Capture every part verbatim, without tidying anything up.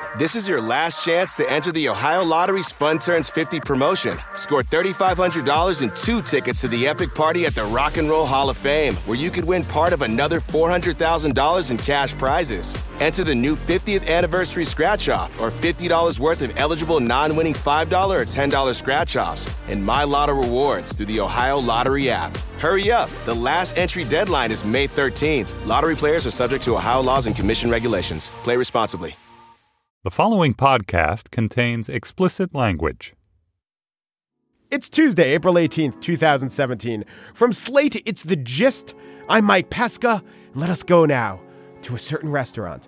This is your last chance to enter the Ohio Lottery's Fun Turns fifty promotion. Score three thousand five hundred dollars and two tickets to the epic party at the Rock and Roll Hall of Fame, where you could win part of another four hundred thousand dollars in cash prizes. Enter the new fiftieth anniversary scratch-off or fifty dollars worth of eligible non-winning five dollars or ten dollars scratch-offs and My Lotto rewards through the Ohio Lottery app. Hurry up. The last entry deadline is May thirteenth. Lottery players are subject to Ohio laws and commission regulations. Play responsibly. The following podcast contains explicit language. It's Tuesday, April eighteenth, twenty seventeen. From Slate, it's The Gist. I'm Mike Pesca. Let us go now to a certain restaurant.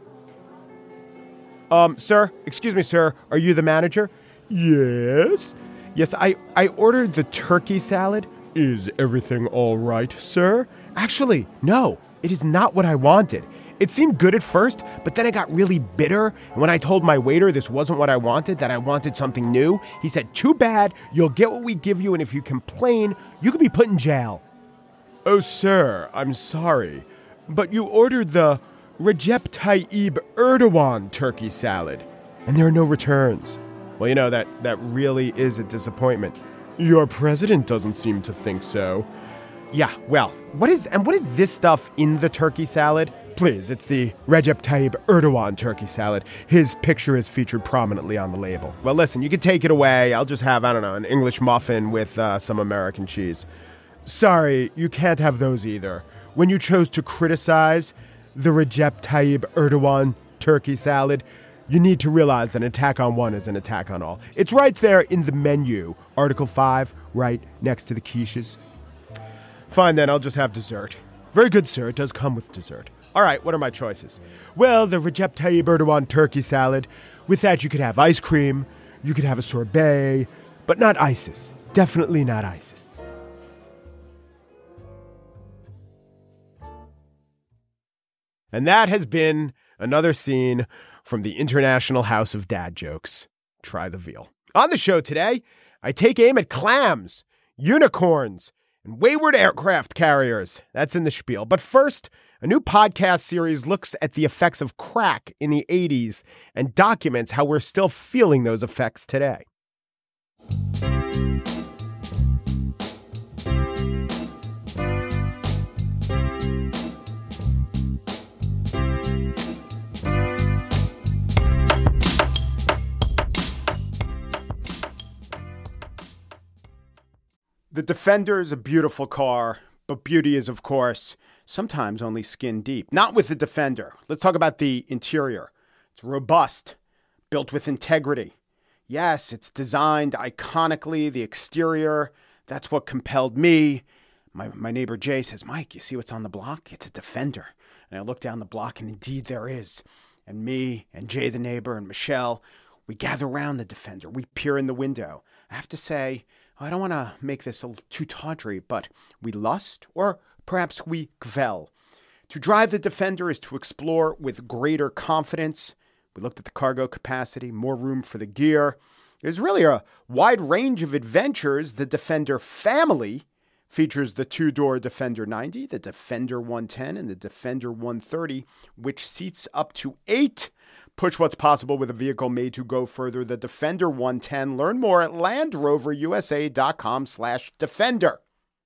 Um, sir, excuse me, sir. Are you the manager? Yes. Yes, I, I ordered the turkey salad. Is everything all right, sir? Actually, no, it is not what I wanted. It seemed good at first, but then I got really bitter. And when I told my waiter this wasn't what I wanted, that I wanted something new, he said, too bad, you'll get what we give you, and if you complain, you could be put in jail. Oh, sir, I'm sorry, but you ordered the Recep Tayyip Erdogan turkey salad, and there are no returns. Well, you know, that, that really is a disappointment. Your president doesn't seem to think so. Yeah, well, what is, and what is this stuff in the turkey salad? Please, it's the Recep Tayyip Erdogan turkey salad. His picture is featured prominently on the label. Well, listen, you can take it away. I'll just have, I don't know, an English muffin with uh, some American cheese. Sorry, you can't have those either. When you chose to criticize the Recep Tayyip Erdogan turkey salad, you need to realize that an attack on one is an attack on all. It's right there in the menu. Article five, right next to the quiches. Fine then, I'll just have dessert. Very good, sir. It does come with dessert. All right, what are my choices? Well, the Recep Tayyip Erdogan turkey salad. With that, you could have ice cream. You could have a sorbet. But not ISIS. Definitely not ISIS. And that has been another scene from the International House of Dad Jokes. Try the veal. On the show today, I take aim at clams, unicorns, and wayward aircraft carriers. That's in the spiel. But first, a new podcast series looks at the effects of crack in the eighties and documents how we're still feeling those effects today. The Defender is a beautiful car, but beauty is, of course, sometimes only skin deep. Not with the Defender. Let's talk about the interior. It's robust, built with integrity. Yes, it's designed iconically. The exterior, that's what compelled me. My, my neighbor Jay says, Mike, you see what's on the block? It's a Defender. And I look down the block, and indeed there is. And me and Jay the neighbor and Michelle, we gather around the Defender. We peer in the window. I have to say, I don't want to make this a little too tawdry, but we lust, or perhaps we kvel. To drive the Defender is to explore with greater confidence. We looked at the cargo capacity, more room for the gear. There's really a wide range of adventures. The Defender family features the two-door Defender ninety, the Defender one ten, and the Defender one thirty, which seats up to eight. Push what's possible with a vehicle made to go further. The Defender one ten. Learn more at LandRoverUSA.com slash Defender.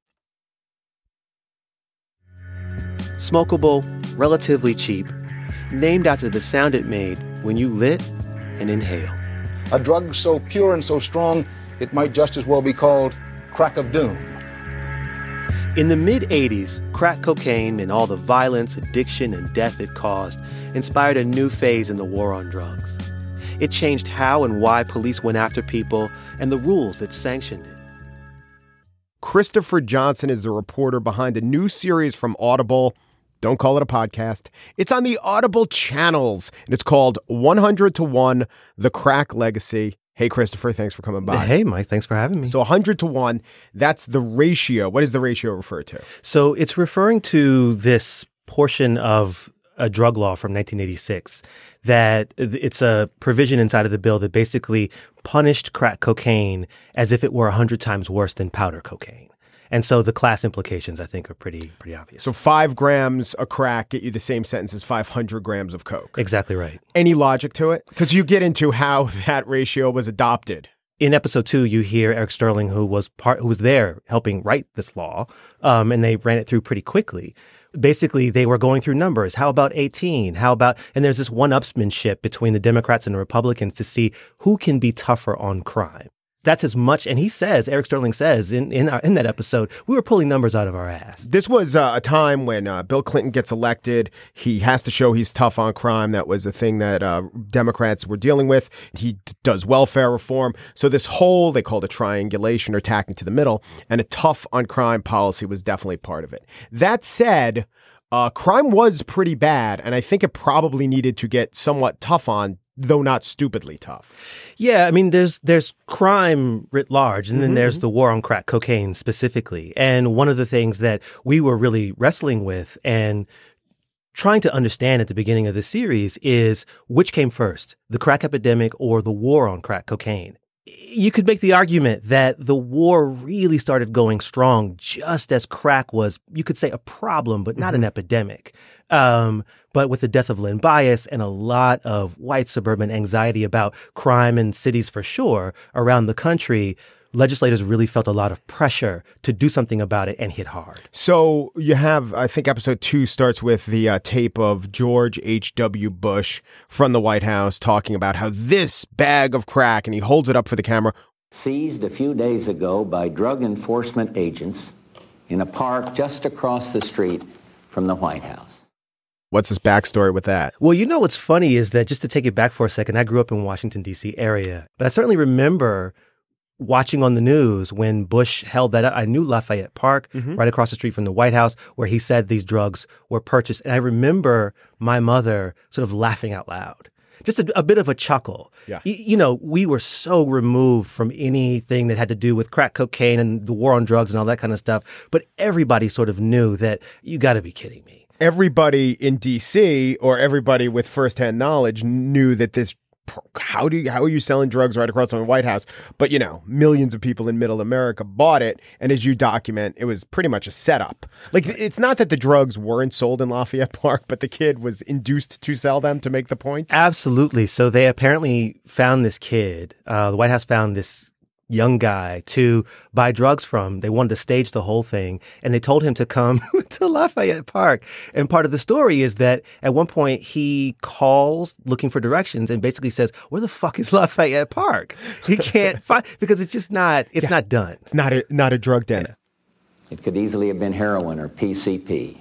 Smokable, relatively cheap, named after the sound it made when you lit and inhaled. A drug so pure and so strong, it might just as well be called crack of doom. In the mid-eighties, crack cocaine and all the violence, addiction, and death it caused inspired a new phase in the war on drugs. It changed how and why police went after people and the rules that sanctioned it. Christopher Johnson is the reporter behind a new series from Audible. Don't call it a podcast. It's on the Audible channels, and it's called one hundred to one, The Crack Legacy. Hey, Christopher, thanks for coming by. Hey, Mike, thanks for having me. So one hundred to one, that's the ratio. What does the ratio refer to? So it's referring to this portion of a drug law from nineteen eighty-six that it's a provision inside of the bill that basically punished crack cocaine as if it were one hundred times worse than powder cocaine. And so the class implications, I think, are pretty pretty obvious. So five grams of crack get you the same sentence as five hundred grams of coke. Exactly right. Any logic to it? Because you get into how that ratio was adopted. In episode two, you hear Eric Sterling, who was part, who was there helping write this law, um, and they ran it through pretty quickly. Basically, they were going through numbers. How about eighteen? How about, and there's this one-upsmanship between the Democrats and the Republicans to see who can be tougher on crime. That's as much, and he says, Eric Sterling says in in, our, in that episode, we were pulling numbers out of our ass. This was uh, a time when uh, Bill Clinton gets elected. He has to show he's tough on crime. That was a thing that uh, Democrats were dealing with. He d- does welfare reform. So this whole, they called it triangulation or tacking to the middle, and a tough on crime policy was definitely part of it. That said, uh, crime was pretty bad, and I think it probably needed to get somewhat tough on, though not stupidly tough. Yeah, I mean, there's there's crime writ large, and then mm-hmm. there's the war on crack cocaine specifically. And one of the things that we were really wrestling with and trying to understand at the beginning of the series is which came first, the crack epidemic or the war on crack cocaine. You could make the argument that the war really started going strong just as crack was, you could say, a problem, but not mm-hmm. an epidemic. Um, but with the death of Len Bias and a lot of white suburban anxiety about crime in cities for sure around the country, legislators really felt a lot of pressure to do something about it and hit hard. So you have, I think episode two starts with the uh, tape of George H W. Bush from the White House talking about how this bag of crack, and he holds it up for the camera, seized a few days ago by drug enforcement agents in a park just across the street from the White House. What's his backstory with that? Well, you know what's funny is that, just to take it back for a second, I grew up in Washington, D C area, but I certainly remember watching on the news when Bush held that up. I knew Lafayette Park, mm-hmm. right across the street from the White House, where he said these drugs were purchased. And I remember my mother sort of laughing out loud. Just a, a bit of a chuckle. Yeah. Y- you know, we were so removed from anything that had to do with crack cocaine and the war on drugs and all that kind of stuff. But everybody sort of knew that you got to be kidding me. Everybody in D C or everybody with firsthand knowledge knew that this, how do you, how are you selling drugs right across from the White House? But, you know, millions of people in middle America bought it. And as you document, it was pretty much a setup. Like, it's not that the drugs weren't sold in Lafayette Park, but the kid was induced to sell them to make the point. Absolutely. So they apparently found this kid. Uh, the White House found this young guy to buy drugs from. They wanted to stage the whole thing, and they told him to come to Lafayette Park. And part of the story is that at one point he calls looking for directions and basically says, where the fuck is Lafayette Park? He can't find, because it's just not, it's yeah. not done. It's not a, not a drug den. It could easily have been heroin or P C P.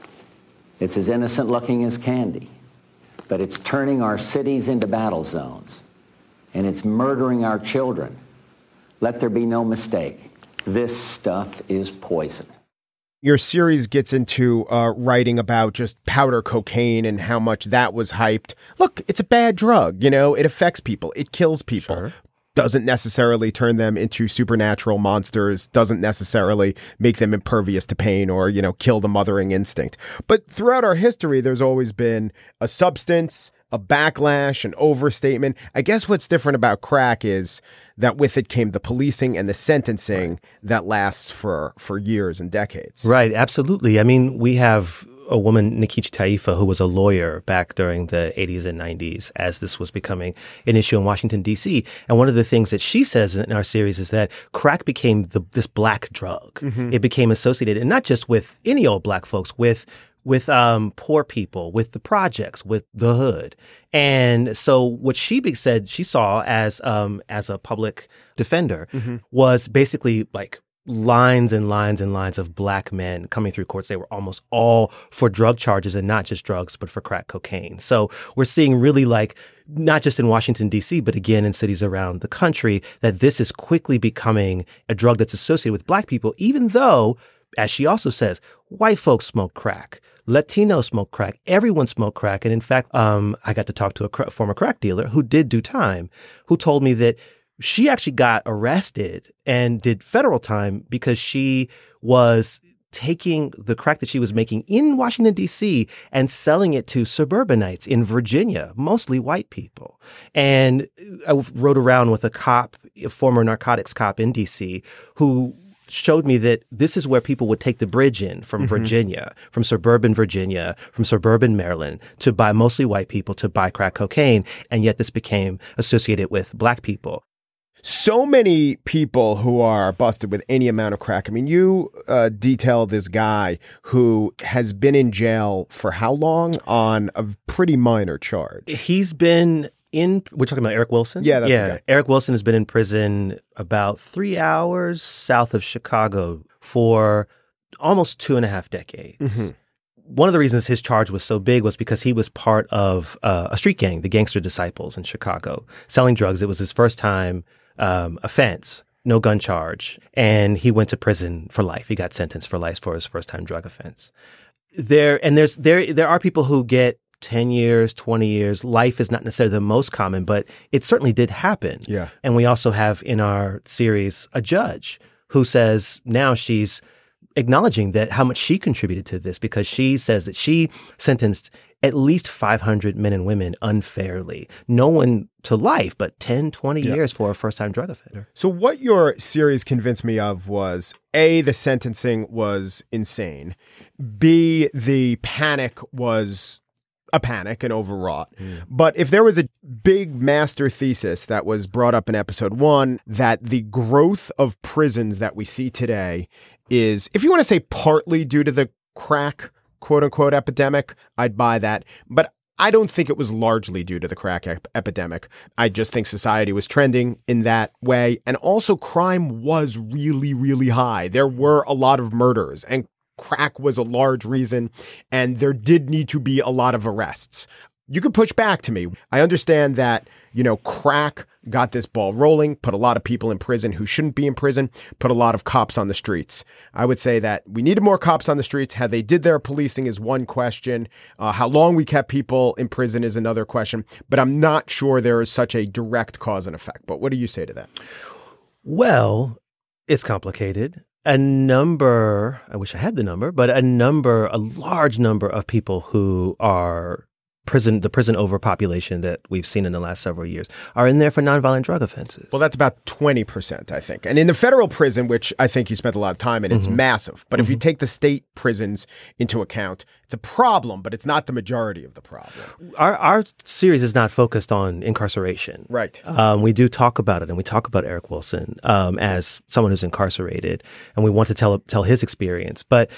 It's as innocent looking as candy, but it's turning our cities into battle zones, and it's murdering our children. Let there be no mistake. This stuff is poison. Your series gets into uh, writing about just powder cocaine and how much that was hyped. Look, it's a bad drug. You know, it affects people. It kills people. Sure. Doesn't necessarily turn them into supernatural monsters. Doesn't necessarily make them impervious to pain or, you know, kill the mothering instinct. But throughout our history, there's always been a substance, a backlash, an overstatement. I guess what's different about crack is that with it came the policing and the sentencing right. that lasts for, for years and decades. Right, absolutely. I mean, we have a woman, Nkechi Taifa, who was a lawyer back during the eighties and nineties as this was becoming an issue in Washington, D C. And one of the things that she says in our series is that crack became the, this black drug. Mm-hmm. It became associated, and not just with any old black folks, with with um, poor people, with the projects, with the hood. And so what she said she saw as um, as a public defender mm-hmm. was basically like lines and lines and lines of black men coming through courts. They were almost all for drug charges, and not just drugs, but for crack cocaine. So we're seeing really, like, not just in Washington, D C, but again in cities around the country, that this is quickly becoming a drug that's associated with black people, even though, as she also says, white folks smoke crack. Latinos smoke crack. Everyone smoked crack. And in fact, um, I got to talk to a cr- former crack dealer who did do time, who told me that she actually got arrested and did federal time because she was taking the crack that she was making in Washington, D C and selling it to suburbanites in Virginia, mostly white people. And I rode around with a cop, a former narcotics cop in D C, who showed me that this is where people would take the bridge in from mm-hmm. Virginia, from suburban Virginia, from suburban Maryland, to buy mostly white people to buy crack cocaine. And yet this became associated with black people. So many people who are busted with any amount of crack. I mean, you uh, detail this guy who has been in jail for how long on a pretty minor charge? He's been in, we're talking about Eric Wilson? Yeah, that's yeah. the guy. Eric Wilson has been in prison about three hours south of Chicago for almost two and a half decades. Mm-hmm. One of the reasons his charge was so big was because he was part of uh, a street gang, the Gangster Disciples in Chicago, selling drugs. It was his first time um, offense, no gun charge. And he went to prison for life. He got sentenced for life for his first time drug offense. There, and there's, there, there are people who get ten years, twenty years. Life is not necessarily the most common, but it certainly did happen. Yeah. And we also have in our series a judge who says now she's acknowledging that how much she contributed to this, because she says that she sentenced at least five hundred men and women unfairly. No one to life, but ten, twenty yeah. years for a first-time drug offender. So what your series convinced me of was, A, the sentencing was insane. B, the panic was a panic and overwrought. Mm. But if there was a big master thesis that was brought up in episode one, that the growth of prisons that we see today is, if you want to say partly due to the crack, quote unquote, epidemic, I'd buy that. But I don't think it was largely due to the crack ep- epidemic. I just think society was trending in that way. And also crime was really, really high. There were a lot of murders, and crack was a large reason, and there did need to be a lot of arrests. You could push back to me. I understand that, you know, crack got this ball rolling, put a lot of people in prison who shouldn't be in prison, put a lot of cops on the streets. I would say that we needed more cops on the streets. How they did their policing is one question. Uh, how long we kept people in prison is another question. But I'm not sure there is such a direct cause and effect. But what do you say to that? Well, it's complicated. A number, I wish I had the number, but a number, a large number of people who are prison, the prison overpopulation that we've seen in the last several years are in there for nonviolent drug offenses. Well, that's about twenty percent, I think. And in the federal prison, which I think you spent a lot of time in, it's mm-hmm. massive. But mm-hmm. if you take the state prisons into account, it's a problem, but it's not the majority of the problem. Our our series is not focused on incarceration. Right. Um, we do talk about it, and we talk about Eric Wilson um, as someone who's incarcerated, and we want to tell tell his experience. But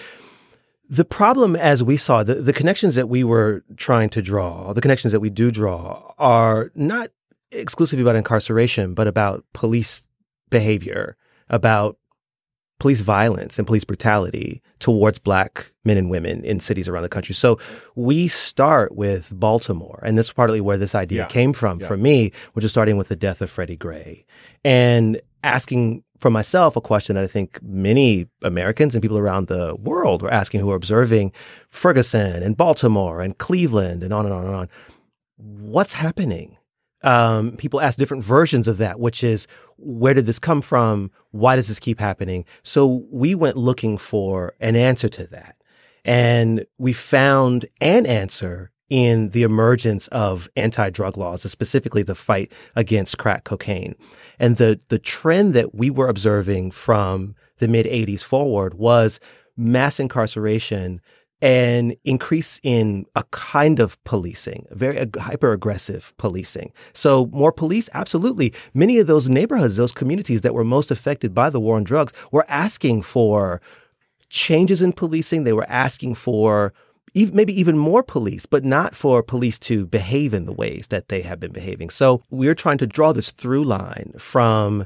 the problem, as we saw, the, the connections that we were trying to draw, the connections that we do draw, are not exclusively about incarceration, but about police behavior, about police violence and police brutality towards Black men and women in cities around the country. So we start with Baltimore, and this is partly where this idea yeah. came from yeah. for me, which is starting with the death of Freddie Gray, and asking for myself a question that I think many Americans and people around the world were asking, who are observing Ferguson and Baltimore and Cleveland and on and on and on. What's happening? Um, people ask different versions of that, which is, where did this come from? Why does this keep happening? So we went looking for an answer to that. And we found an answer in the emergence of anti-drug laws, specifically the fight against crack cocaine. And the, the trend that we were observing from the mid-eighties forward was mass incarceration and increase in a kind of policing, very ag- hyper-aggressive policing. So more police, absolutely. Many of those neighborhoods, those communities that were most affected by the war on drugs were asking for changes in policing. They were asking for even, maybe even more police, but not for police to behave in the ways that they have been behaving. So we're trying to draw this through line from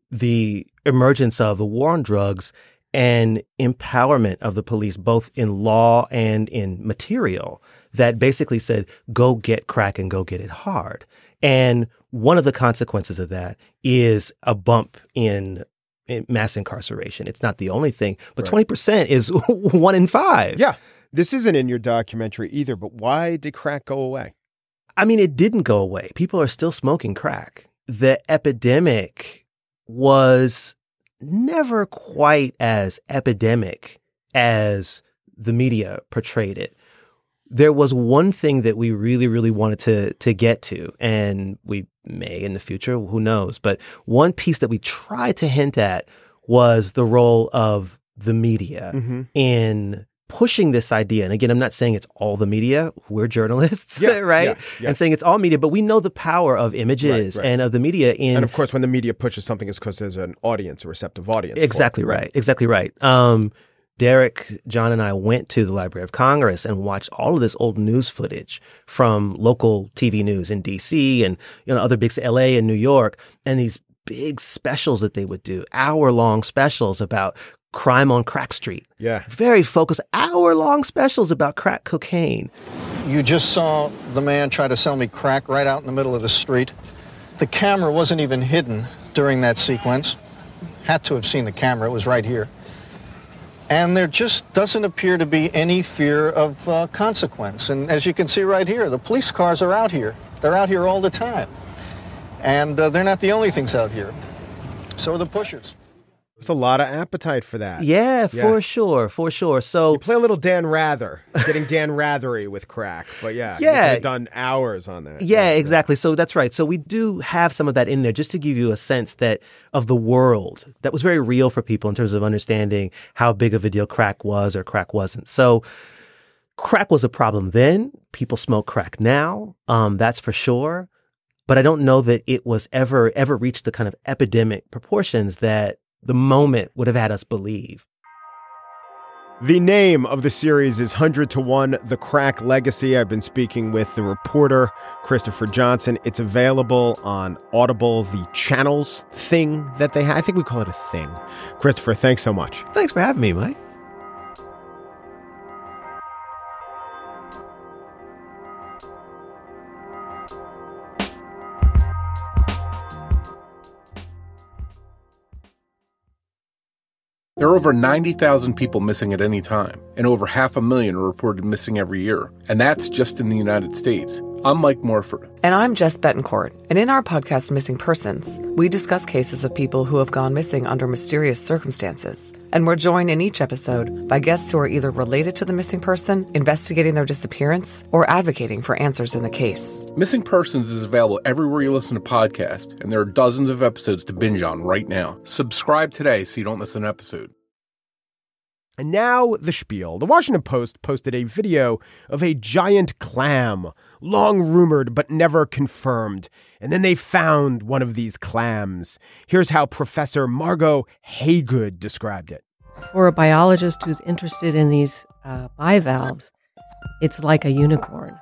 the emergence of the war on drugs and empowerment of the police, both in law and in material, that basically said, go get crack and go get it hard. And one of the consequences of that is a bump in, in mass incarceration. It's not the only thing, but right. twenty percent is one in five. Yeah. This isn't in your documentary either, but why did crack go away? I mean, it didn't go away. People are still smoking crack. The epidemic was never quite as epidemic as the media portrayed it. There was one thing that we really, really wanted to to get to, and we may in the future, who knows, but one piece that we tried to hint at was the role of the media Mm-hmm. in pushing this idea. And again, I'm not saying it's all the media. We're journalists, Yeah, right? yeah, yeah. And saying it's all media, but we know the power of images Right, right. and of the media in... And of course, when the media pushes something, it's because there's an audience, a receptive audience. for it. Exactly right. Exactly right. Um, Derek, John, and I went to the Library of Congress and watched all of this old news footage from local T V news in D C and you know other big L A and New York, and these big specials that they would do, hour-long specials about crime on Crack Street. Yeah. Very focused, hour-long specials about crack cocaine. You just saw the man try to sell me crack right out in the middle of the street. The camera wasn't even hidden during that sequence. Had to have seen the camera. It was right here. And there just doesn't appear to be any fear of uh, consequence. And as you can see right here, the police cars are out here. They're out here all the time. And uh, they're not the only things out here. So are the pushers. There's a lot of appetite for that. Yeah, Yeah. for sure, for sure. So Play a little Dan Rather, getting Dan Rathery with crack. But yeah, you Yeah. could have done hours on that. Yeah, exactly. So that's right. So we do have some of that in there just to give you a sense that of the world that was very real for people in terms of understanding how big of a deal crack was or crack wasn't. So crack was a problem then. People smoke crack now. Um, that's for sure. But I don't know that it was ever, ever reached the kind of epidemic proportions that the moment would have had us believe. The name of the series is one hundred to one, The Crack Legacy. I've been speaking with the reporter, Christopher Johnson. It's available on Audible, the channels thing that they have. I think we call it a thing. Christopher, thanks so much. Thanks for having me, Mike. There are over ninety thousand people missing at any time, and over half a million are reported missing every year. And that's just in the United States. I'm Mike Morford. And I'm Jess Betancourt. And in our podcast, Missing Persons, we discuss cases of people who have gone missing under mysterious circumstances. And we're joined in each episode by guests who are either related to the missing person, investigating their disappearance, or advocating for answers in the case. Missing Persons is available everywhere you listen to podcasts, and there are dozens of episodes to binge on right now. Subscribe today so you don't miss an episode. And now the spiel. The Washington Post posted a video of a giant clam, long rumored but never confirmed. And then they found one of these clams. Here's how Professor Margot Haygood described it. For a biologist who's interested in these uh, bivalves, it's like a unicorn.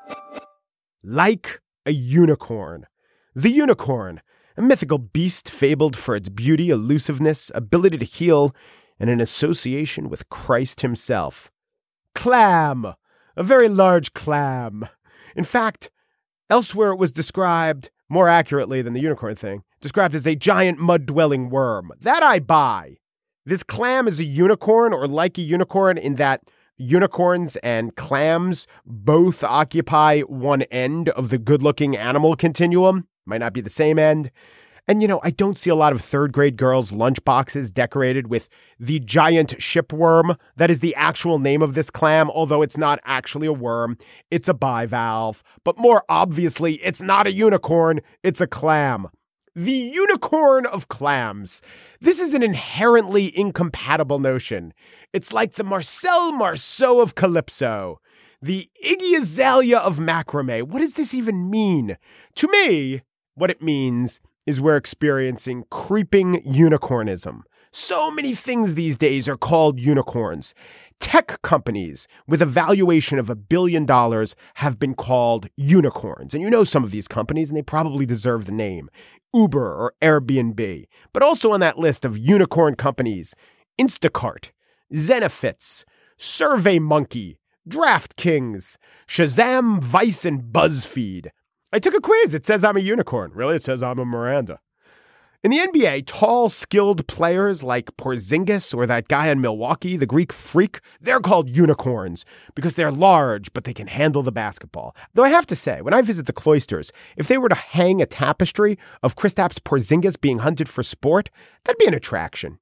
Like a unicorn. The unicorn, a mythical beast fabled for its beauty, elusiveness, ability to heal, and an association with Christ himself. Clam! A very large clam. In fact, elsewhere it was described, more accurately than the unicorn thing, described as a giant mud-dwelling worm. That I buy. This clam is a unicorn, or like a unicorn, in that unicorns and clams both occupy one end of the good-looking animal continuum. Might not be the same end. And, you know, I don't see a lot of third-grade girls' lunchboxes decorated with the giant shipworm. That is the actual name of this clam, although it's not actually a worm. It's a bivalve. But more obviously, it's not a unicorn. It's a clam. The unicorn of clams. This is an inherently incompatible notion. It's like the Marcel Marceau of Calypso. The Iggy Azalea of macrame. What does this even mean? To me, what it means is we're experiencing creeping unicornism. So many things these days are called unicorns. Tech companies with a valuation of a billion dollars have been called unicorns. And you know some of these companies, and they probably deserve the name. Uber or Airbnb. But also on that list of unicorn companies, Instacart, Zenefits, SurveyMonkey, DraftKings, Shazam, Vice, and BuzzFeed. I took a quiz. It says I'm a unicorn. Really? It says I'm a Miranda. In the N B A, tall, skilled players like Porzingis or that guy in Milwaukee, the Greek freak, they're called unicorns because they're large, but they can handle the basketball. Though I have to say, when I visit the cloisters, if they were to hang a tapestry of Kristaps Porzingis being hunted for sport, that'd be an attraction.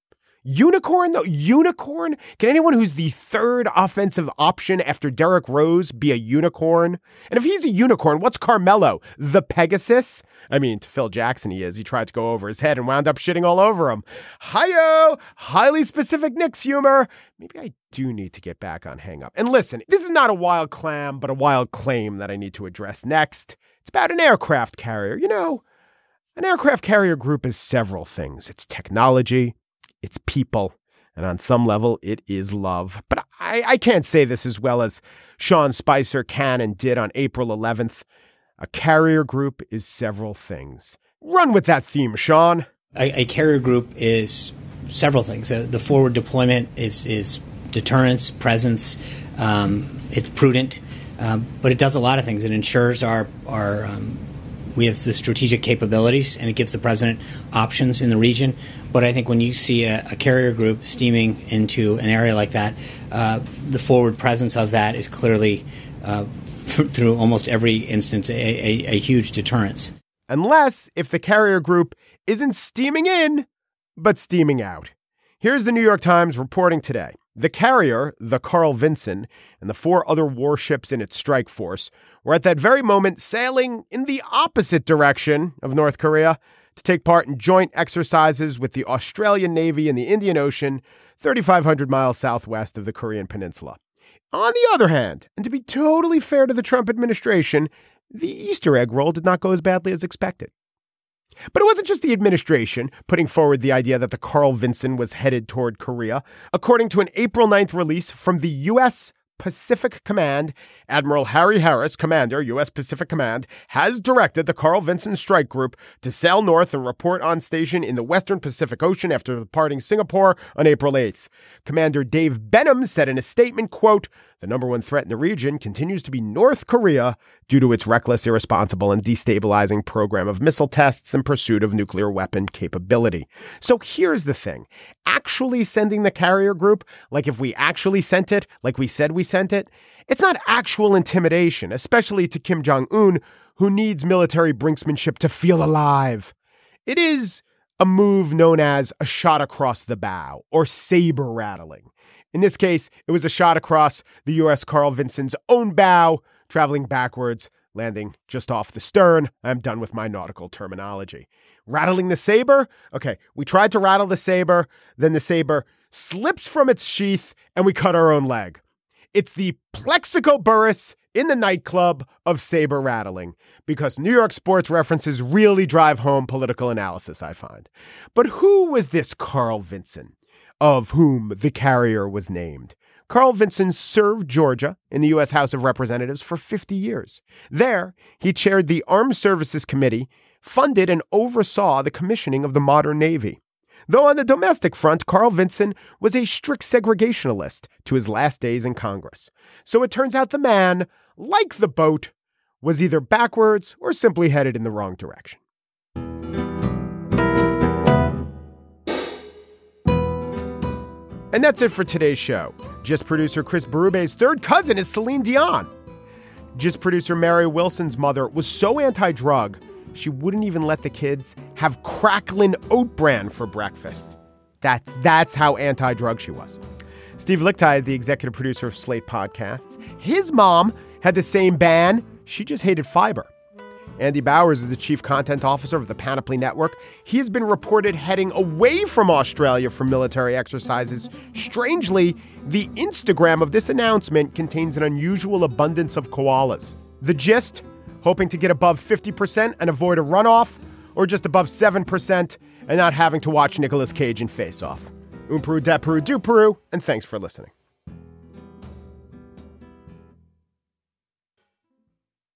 Unicorn, though? Unicorn? Can anyone who's the third offensive option after Derrick Rose be a unicorn? And if he's a unicorn, what's Carmelo? The Pegasus? I mean, to Phil Jackson he is. He tried to go over his head and wound up shitting all over him. Hi-yo! Highly specific Knicks humor. Maybe I do need to get back on Hang Up. And listen, this is not a wild clam, but a wild claim that I need to address next. It's about an aircraft carrier. You know, an aircraft carrier group is several things. It's technology, it's people, and on some level, it is love. But I, I can't say this as well as Sean Spicer can and did on April eleventh. A carrier group is several things. Run with that theme, Sean. A, a carrier group is several things. Uh, the forward deployment is, is deterrence, presence. Um, it's prudent, um, but it does a lot of things. It ensures our our um, we have the strategic capabilities, and it gives the president options in the region. But I think when you see a, a carrier group steaming into an area like that, uh, the forward presence of that is clearly, uh, f- through almost every instance, a, a, a huge deterrence. Unless if the carrier group isn't steaming in, but steaming out. Here's the New York Times reporting today. The carrier, the Carl Vinson, and the four other warships in its strike force were at that very moment sailing in the opposite direction of North Korea to take part in joint exercises with the Australian Navy in the Indian Ocean, thirty-five hundred miles southwest of the Korean Peninsula. On the other hand, and to be totally fair to the Trump administration, the Easter egg roll did not go as badly as expected. But it wasn't just the administration putting forward the idea that the Carl Vinson was headed toward Korea. According to an April ninth release from the U S Pacific Command, Admiral Harry Harris, commander, U S Pacific Command, has directed the Carl Vinson Strike Group to sail north and report on station in the western Pacific Ocean after departing Singapore on April eighth. Commander Dave Benham said in a statement, quote, "The number one threat in the region continues to be North Korea due to its reckless, irresponsible, and destabilizing program of missile tests and pursuit of nuclear weapon capability." So here's the thing. Actually sending the carrier group, like if we actually sent it, like we said we sent it, it's not actual intimidation, especially to Kim Jong-un, who needs military brinksmanship to feel alive. It is a move known as a shot across the bow, or saber rattling. In this case, it was a shot across the U S Carl Vinson's own bow, traveling backwards, landing just off the stern. I'm done with my nautical terminology. Rattling the saber? Okay, we tried to rattle the saber, then the saber slipped from its sheath, and we cut our own leg. It's the Plexico Burress in the nightclub of saber rattling, because New York sports references really drive home political analysis, I find. But who was this Carl Vinson, of whom the carrier was named? Carl Vinson served Georgia in the U S House of Representatives for fifty years. There, he chaired the Armed Services Committee, funded and oversaw the commissioning of the modern Navy. Though on the domestic front, Carl Vinson was a strict segregationalist to his last days in Congress. So it turns out the man, like the boat, was either backwards or simply headed in the wrong direction. And that's it for today's show. Gist producer Chris Berube's third cousin is Celine Dion. Gist producer Mary Wilson's mother was so anti-drug, she wouldn't even let the kids have Cracklin Oat Bran for breakfast. That's, that's how anti-drug she was. Steve Lickteig is the executive producer of Slate Podcasts. His mom had the same ban. She just hated fiber. Andy Bowers is the chief content officer of the Panoply Network. He has been reported heading away from Australia for military exercises. Strangely, the Instagram of this announcement contains an unusual abundance of koalas. The gist? Hoping to get above fifty percent and avoid a runoff, or just above seven percent and not having to watch Nicolas Cage in Face Off. Um Peru, de Peru, do Peru, and thanks for listening.